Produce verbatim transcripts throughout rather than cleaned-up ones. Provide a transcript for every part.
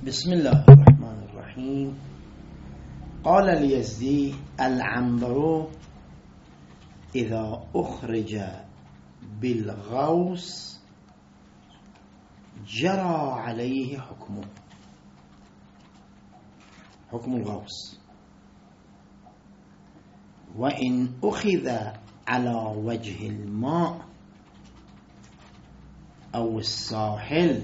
بسم الله الرحمن الرحيم. قال اليزدي: العنبر إذا أخرج بالغوص جرى عليه حكمه، حكم الغوص، وإن أخذ على وجه الماء أو الساحل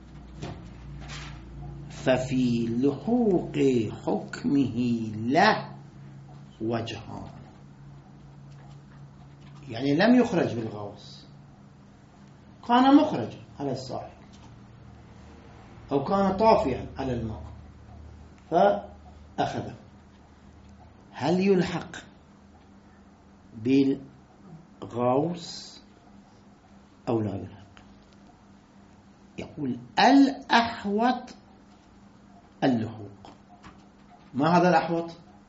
ففي لحوق حكمه له وجهان. يعني لم يخرج بالغوص، كان مخرج على الساحل أو كان طافيا على الماء فأخذه، هل يلحق بالغوص أو لا يلحق؟ يقول الأحوط اللحوق. ما هذا الأحوط؟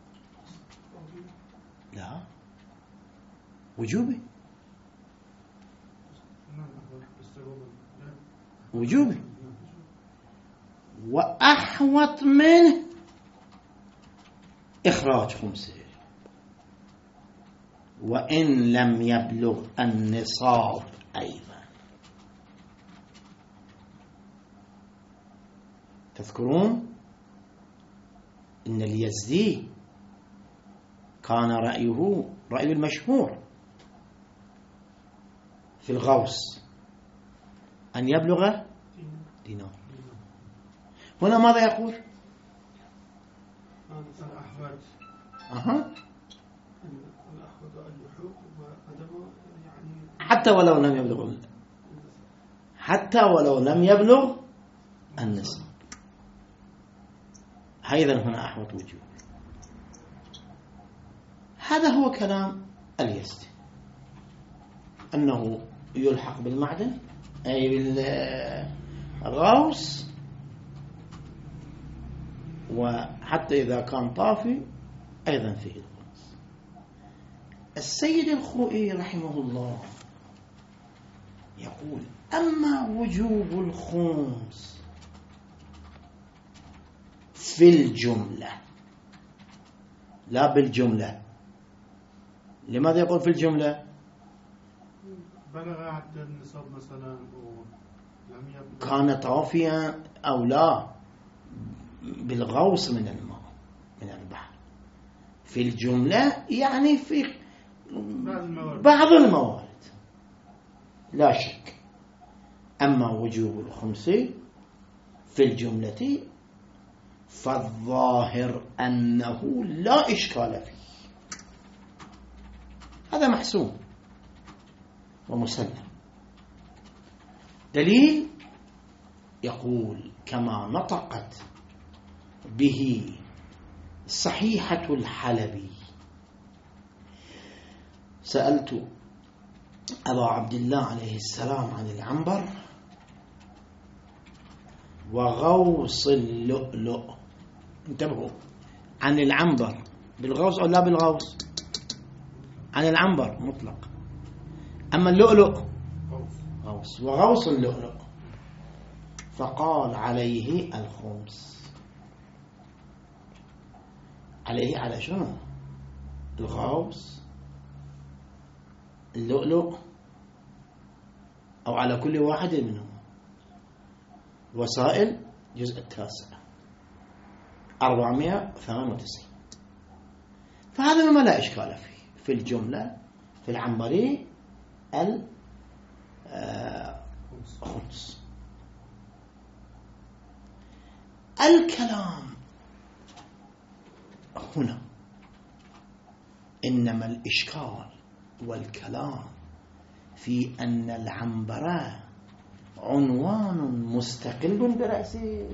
لا، وجوبي وجوبي وأحوط منه إخراج خمسه وإن لم يبلغ النصاب أيضا. تذكرون إن اليزدي كان رأيه رأي المشهور في الغوص أن يبلغ دينار. هنا ماذا يقول؟ أها. حتى ولو لم يبلغ حتى ولو لم يبلغ النصاب، أيضا هنا أحوط وجوب. هذا هو كلام اليزدي، أنه يلحق بالمعدن أي بالغوص، وحتى إذا كان طافي أيضا فيه الغوص. السيد الخوئي رحمه الله يقول: أما وجوب الخمس في الجملة لا بالجملة. لماذا يقول في الجملة؟ بلغ عد النصاب مثلا ولم يبلغ، كان طافيا أو لا بالغوص من الماء من البحر. في الجملة يعني في بعض الموارد لا شك. أما وجوب الخمس في الجملة فالظاهر أنه لا إشكال فيه، هذا محسوم ومسلم. دليل يقول: كما نطقت به صحيحة الحلبي. سألت أبا عبد الله عليه السلام عن العنبر وغوص اللؤلؤ. انتبهوا، عن العنبر بالغوص أو لا بالغوص؟ عن العنبر مطلق، أما اللؤلؤ غوص. وغوص اللؤلؤ فقال عليه الخمس. عليه على شنو؟ الغوص، اللؤلؤ، أو على كل واحد منهم. وسائل جزء التاسع أربعمائة وثمانية وتسعين. فهذا مما لا إشكال فيه في الجملة. في العنبري الخمس. الكلام هنا إنما الإشكال والكلام في أن العنبر عنوان مستقل برأسه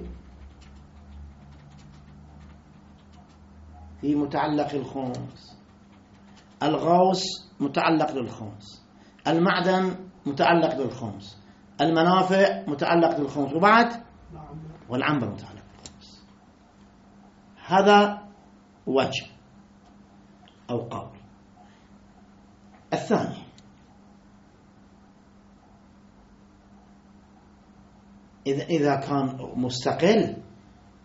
في متعلق الخمس. الغوص متعلق للخمس، المعدن متعلق للخمس، المنافع متعلق للخمس، وبعد والعنبر متعلق للخمس. هذا وجه أو قول. الثاني: إذا إذا كان مستقل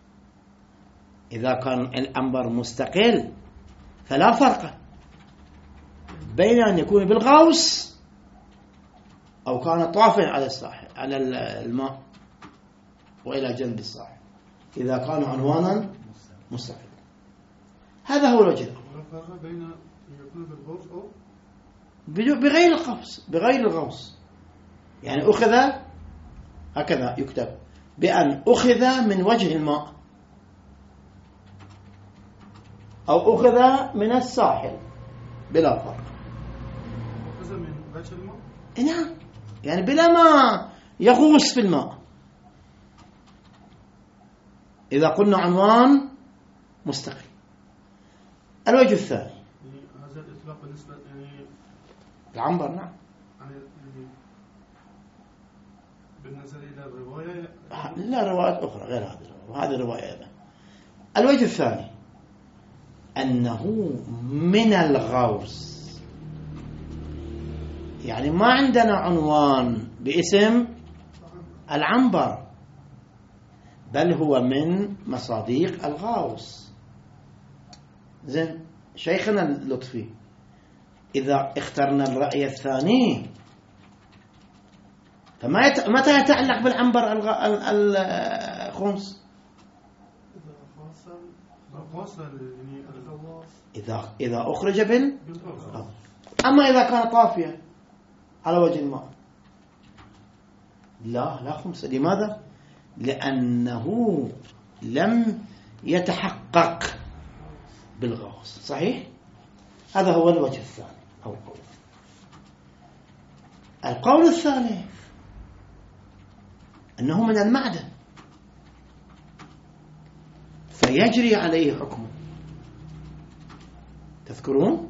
إذا كان العنبر مستقل فلا فرق بين أن يكون بالغوص أو كان طافا على الساحل على الماء وإلى جنب الساحل، إذا كان عنوانا مستقلا. هذا هو الوجه. ولا فرق بين أن يكون بالغوص أو بغير الغوص، بغير الغوص يعني أخذ هكذا يكتب بأن أخذ من وجه الماء أو أخذ من الساحل بلا فرق. أخذ من وجه الماء؟ نعم، يعني بلا ما يغوص في الماء. إذا قلنا عنوان مستقل. الوجه الثاني يعني هذا الإطلاق بالنسبة يعني العنبر. نعم، يعني بالنسبة إلى الرواية لا، روايات أخرى غير هذه الرواية، هذه الرواية أيضا. الوجه الثاني أنه من الغوص، يعني ما عندنا عنوان باسم العنبر، بل هو من مصاديق الغوص. زين شيخنا اللطفي، إذا اخترنا الرأي الثاني فما يت... متى يتعلق بالعنبر الخمس؟ إذا إذا أخرج بال أما إذا كان طافيا على وجه الماء لا لا خمس. لماذا؟ لأنه لم يتحقق بالغوص. صحيح؟ هذا هو الوجه الثاني أو القول. القول الثالث أنه من المعدن فيجري عليه حكمه. تذكرون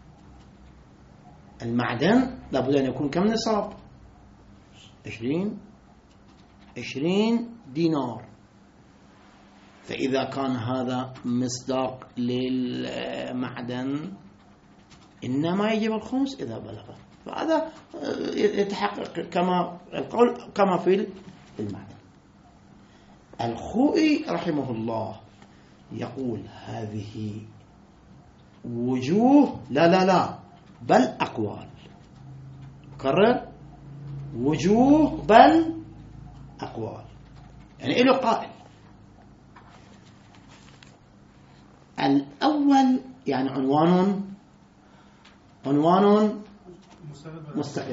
المعدن لابد أن يكون كم نصاب؟ عشرين عشرين دينار. فإذا كان هذا مصداق للمعدن إنما يجب الخمس إذا بلغ. فهذا يتحقق كما القول كما في المعدن. الخوئي رحمه الله يقول هذه وجوه لا لا لا بل أقوال. كرر وجوه بل أقوال، يعني إله قائل. الأول يعني عنوان عنوان مستقل.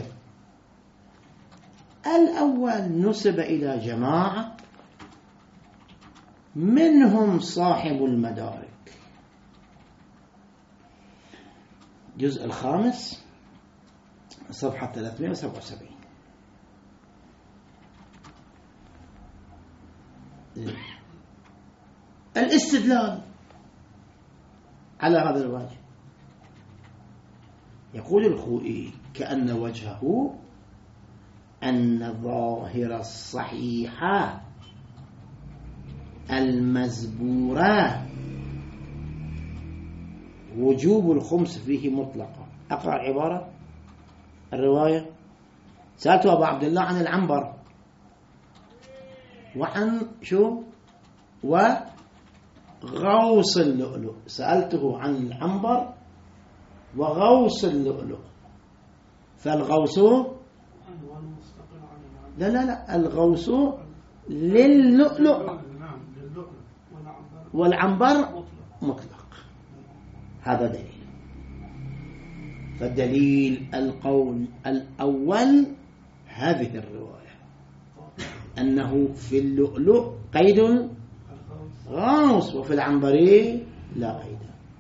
الأول نسب إلى جماعة منهم صاحب المدارك. الجزء الخامس صفحة ثلاثمائة وسبعة وسبعين. الاستدلال على هذا الوجه. يقول الخوئي كأن وجهه أن ظاهر الصحيحة المزبورة وجوب الخمس فيه مطلقا. أقرأ عبارة الرواية. سألت أبا عبد الله عن العنبر وعن شو وغوص اللؤلؤ. سألته عن العنبر وغوص اللؤلؤ. فالغوص لا لا لا الغوص للؤلؤ والعنبر مطلق. هذا دليل. فالدليل القول الأول هذه الرواية أنه في اللؤلؤ قيد غوص وفي العنبر لا قيد.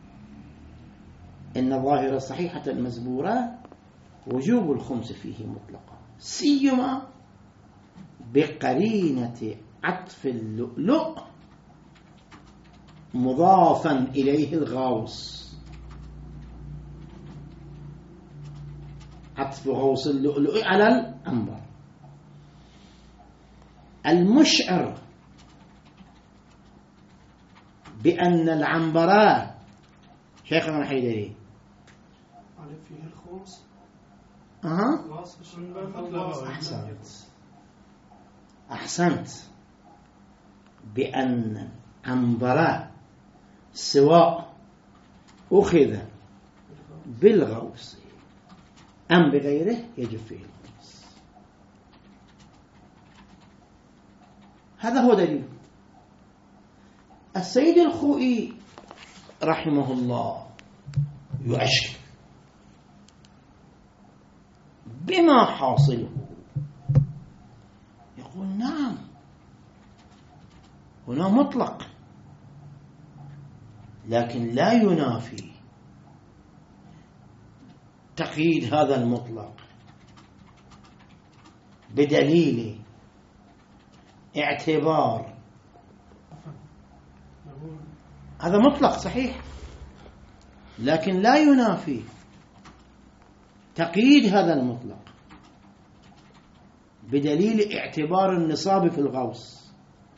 إن ظاهر الصحيحة المزبورة وجوب الخمس فيه مطلقا، سيما بقرينة عطف اللؤلؤ مضافا إليه الغوص. عطف غوص اللؤلؤ على العنبر. المشعر بأن العنبر شيخنا الحيدري فيه الخمس. أها أحسنت أحسنت بأن عنبر سواء أخذ بالغوص أم بغيره يجب فيه الغوص. هذا هو دليل. السيد الخوئي رحمه الله يؤشر بما حاصله، يقول نعم هنا مطلق، لكن لا ينافي تقييد هذا المطلق بدليل اعتبار. هذا مطلق صحيح، لكن لا ينافي تقييد هذا المطلق بدليل اعتبار النصاب في الغوص.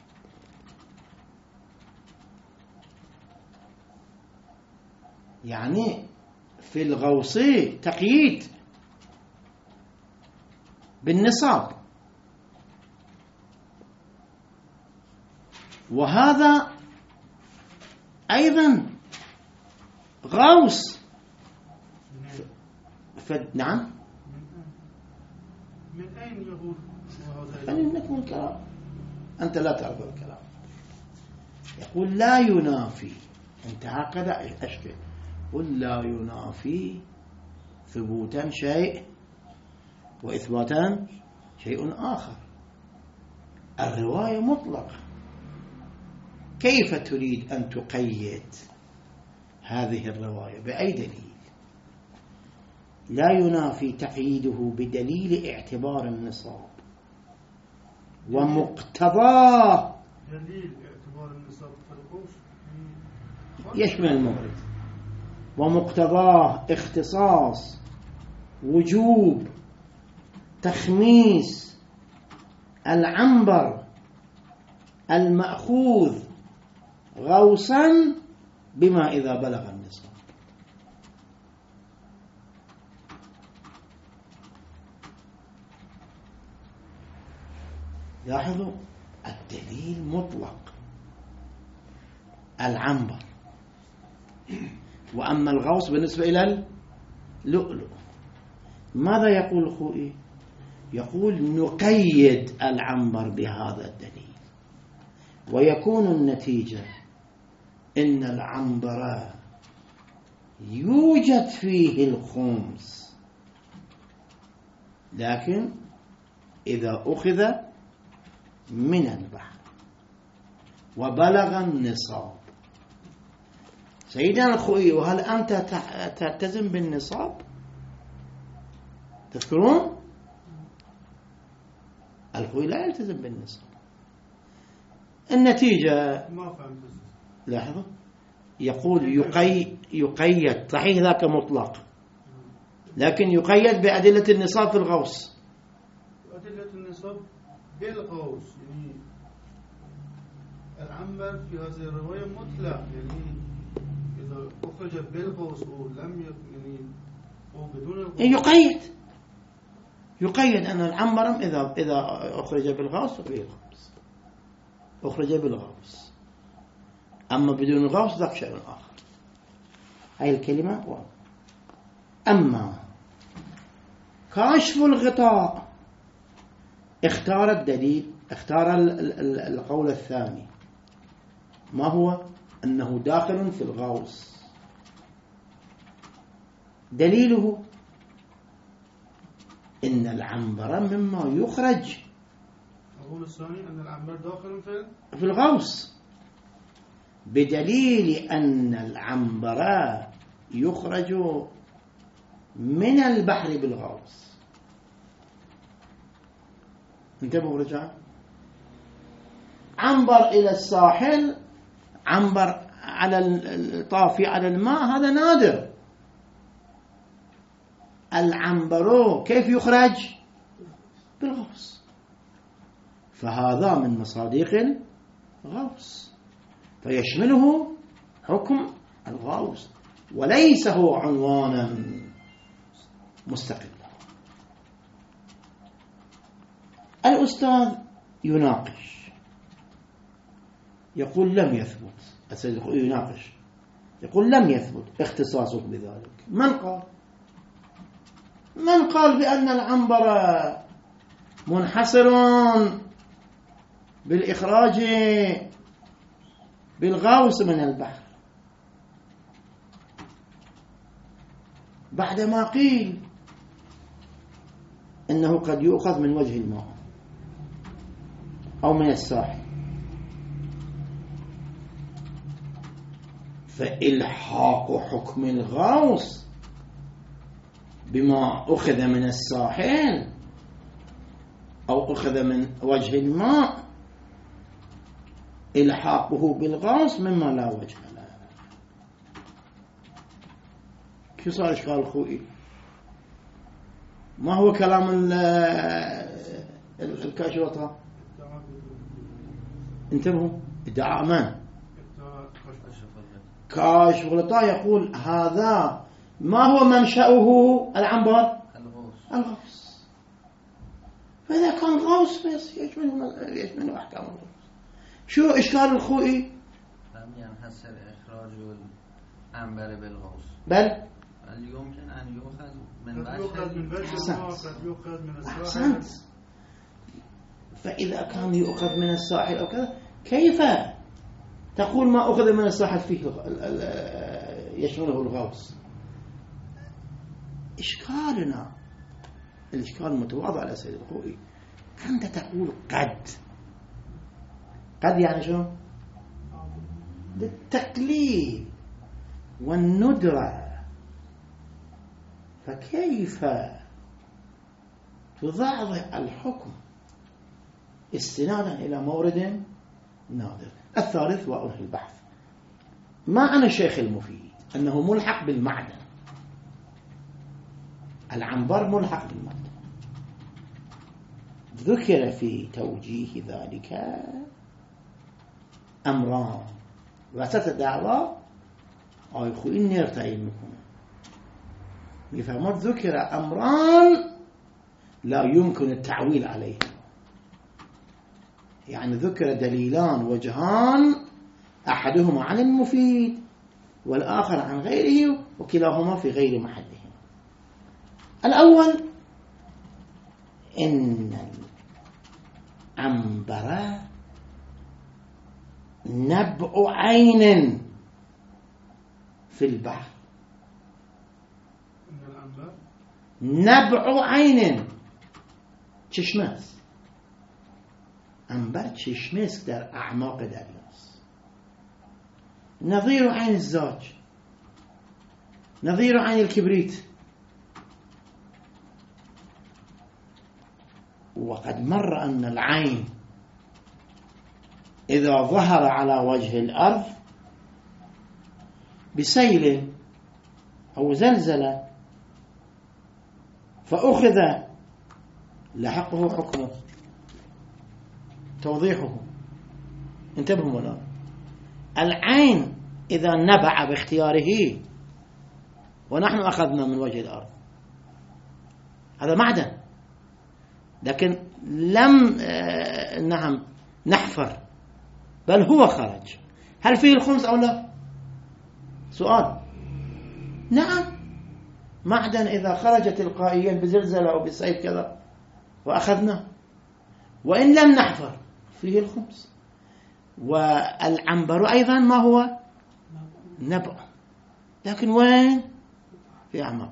يعني في الغوص تقييد بالنصاب، وهذا أيضا غوص. نعم، من أين يقول خلينا نكمل الكلام، أنت لا تعرف الكلام. يقول لا ينافي، انتهى كذا أشكل، قل لا ينافي ثبوتا شيء وإثباتا شيء آخر. الرواية مطلقة، كيف تريد أن تقيد هذه الرواية بأي دليل؟ لا ينافي تقييده بدليل اعتبار النصاب ومقتضاه. دليل اعتبار النصاب في الغوص يشمل المورد، ومقتضاه اختصاص وجوب تخميس العنبر المأخوذ غوصا بما إذا بلغ النصاب. لاحظوا الدليل مطلق، العنبر، وأما الغوص بالنسبة إلى اللؤلؤ. ماذا يقول الخوئي؟ يقول نقيد العنبر بهذا الدليل، ويكون النتيجة إن العنبر يوجد فيه الخمس، لكن إذا أخذ من البحر وبلغ النصاب. سيدنا الخوئي، وهل أنت تلتزم بالنصاب؟ تذكرون الخوئي لا يلتزم بالنصاب. النتيجة ما فهمت. لاحظوا يقول يقي يقيد، صحيح ذاك مطلق، لكن يقيد بأدلة النصاب في الغوص. أدلة النصاب بالغوص، يعني العنبر في هذه الرواية مطلق، يعني إذا أخرج بالغوص ولم يعني أو بدون الغوص يقيد يقيد أن العنبر إذا إذا أخرج بالغوص فيه الغوص، أخرج بالغوص، أما بدون الغوص ذاك شيء آخر. هاي الكلمة واحدة. أما كاشف الغطاء اختار الدليل، اختار القول الثاني، ما هو؟ أنه داخل في الغوص. دليله إن العنبر مما يخرج. القول الثاني أن العنبر داخل في في الغوص، بدليل أن العنبر يخرج من البحر بالغوص. انتبهوا رجال، عنبر إلى الساحل، عنبر على الطافي على الماء، هذا نادر. العنبر كيف يخرج؟ بالغوص، فهذا من مصادق الغوص، فيشمله حكم الغوص وليس هو عنوانا مستقلا. الأستاذ يناقش، يقول لم يثبت. السيد الخوئي يناقش، يقول لم يثبت اختصاصه بذلك. من قال؟ من قال بأن العنبر منحصر بالإخراج بالغوص من البحر بعدما قيل إنه قد يؤخذ من وجه الماء أو من الساحل؟ فإلحاق حكم الغوص بما أخذ من الساحل أو أخذ من وجه الماء، إلحاقه بالغوص مما لا وجه له. كيف صار إشكال أخوي؟ ما هو كلام الكاشفة؟ انتبهوا، ادعاء من؟ كاشف الغطاء يقول هذا ما هو منشأه العنبر؟ الغوص. فإذا كان غوص يشمل أحكام الغوص. شو إشكال الخوئي؟ لم ينحصر إخراج العنبر بالغوص، بل يمكن أن يؤخذ من بشر. أحسنت. فإذا كان يؤخذ من الساحل أو كذا، كيف تقول ما أخذ من الساحل فيه يشمله الغوص؟ إشكالنا الإشكال المتواضع على سيد الخوئي، أنت تقول قد قد يعني شو؟ للتقليل والندرة، فكيف تضعضع الحكم استنادا إلى مورد نادر؟ الثالث وأنهي البحث. معنى الشيخ المفيد أنه ملحق بالمعدن، العنبر ملحق بالمعدن. ذكر في توجيه ذلك أمران وسط الدعوة أي خوين نرتعي منكم يفهمون. ذكر أمران لا يمكن التعويل عليه، يعني ذكر دليلان وجهان، أحدهما عن المفيد والآخر عن غيره، وكلاهما في غير محلهما. الأول إن العنبر نبع عين في البحر. نبع عين چشمس، عنبر چشمس در اعماق دریاست، نظير عين الزاج، نظير عين الكبريت. وقد مر أن العين إذا ظهر على وجه الأرض بسيل أو زلزلة فأخذ لحقه حكمه توضيحه. انتبهوا ولا العين إذا نبع باختياره ونحن أخذنا من وجه الأرض هذا معدن، لكن لم نعم نحفر بل هو خرج، هل فيه الخمس أو لا؟ سؤال. نعم، معدن إذا خرج تلقائيا بزلزلة أو بسيل كذا وأخذنا، وإن لم نحفر فيه الخمس. والعنبر أيضا ما هو؟ نبع، لكن وين؟ في أعماق.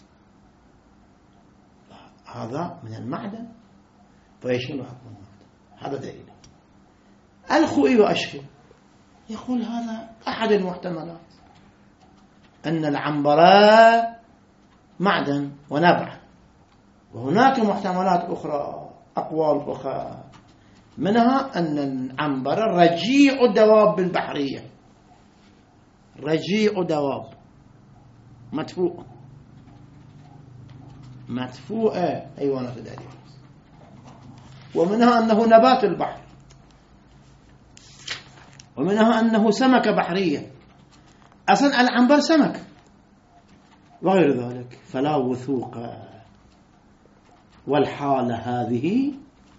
هذا من المعدن فيشمل حكم المعدن، هذا دليل. الخوئي وأشكل يقول هذا أحد المحتملات، أن العنبر معدن ونبع، وهناك محتملات أخرى، أقوال أخرى، منها أن العنبر رجيع الدواب البحرية، رجيع دواب مدفوع مدفوعة حيوانات الأليف، ومنها أنه نبات البحر، ومنها أنه سمكة بحرية، أصلا العنبر سمك وغير ذلك. فلا وثوق، والحالة هذه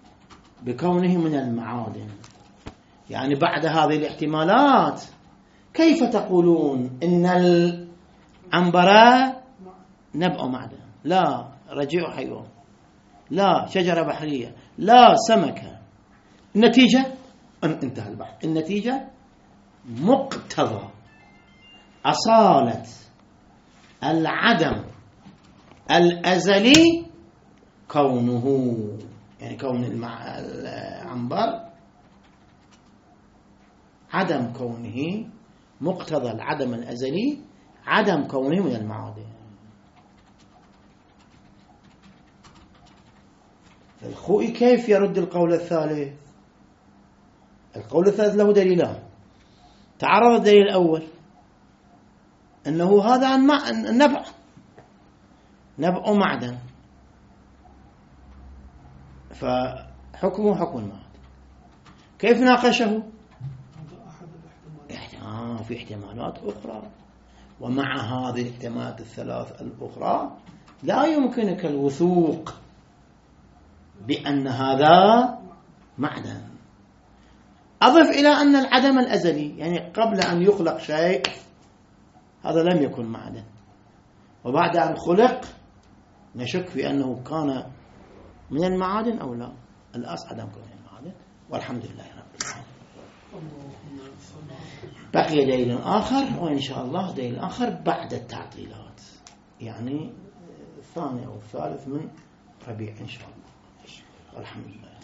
بكونه من المعادن، يعني بعد هذه الاحتمالات كيف تقولون إن العنبرة نبأ معدن؟ لا رجيع حيوان، لا شجرة بحرية، لا سمكة. النتيجة انتهى البحث. النتيجة مقتضى أصالة العدم الأزلي كونه، يعني كون العنبر عدم كونه، مقتضى العدم الأزلي عدم كونه من المعادن. الخوئي كيف يرد القول الثالث؟ القول الثالث له دليلان. تعرض الدليل الأول أنه هذا النبع نبع معدن، فحكمه حكم المعدن. كيف ناقشه؟ آه في احتمالات أخرى، ومع هذه الاحتمالات الثلاث الأخرى لا يمكنك الوثوق بأن هذا معدن. أضف إلى أن العدم الأزلي، يعني قبل أن يخلق شيء هذا لم يكن معدن، وبعد أن خلق نشك في أنه كان من المعادن أو لا. الأصل عدم كونه من المعادن، والحمد لله رب العالمين. بقي دليل آخر، وإن شاء الله دليل آخر بعد التعطيلات، يعني الثاني أو الثالث من ربيع إن شاء الله. والحمد لله.